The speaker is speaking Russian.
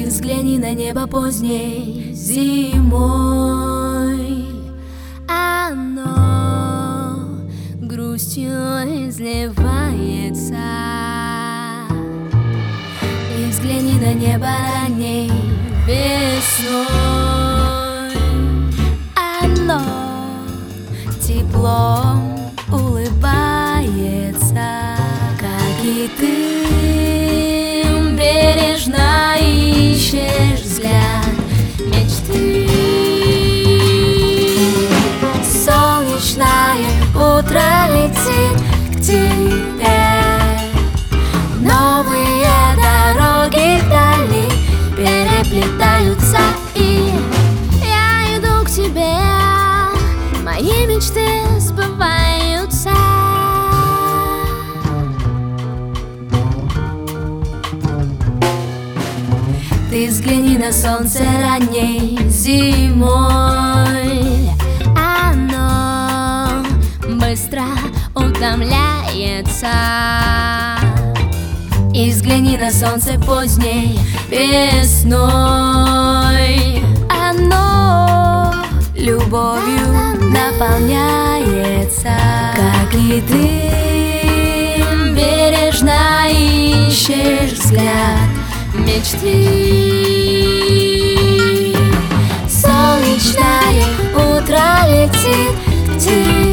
взгляни на небо поздней зимой. Оно грустью изливается. И взгляни на небо ранней весной. Оно теплом улыбается, как и ты бережно ищешь взгляд мечты. Солнечное утро летит к тебе, новые дороги вдали переплетаются, и я иду к тебе, мои мечты сбываются. Ты взгляни на солнце ранней зимой. Оно быстро утомляется. И взгляни на солнце поздней весной. Оно любовью наполняется, как и ты бережно ищешь взгляд мечты. Солнечное утро летит к тебе.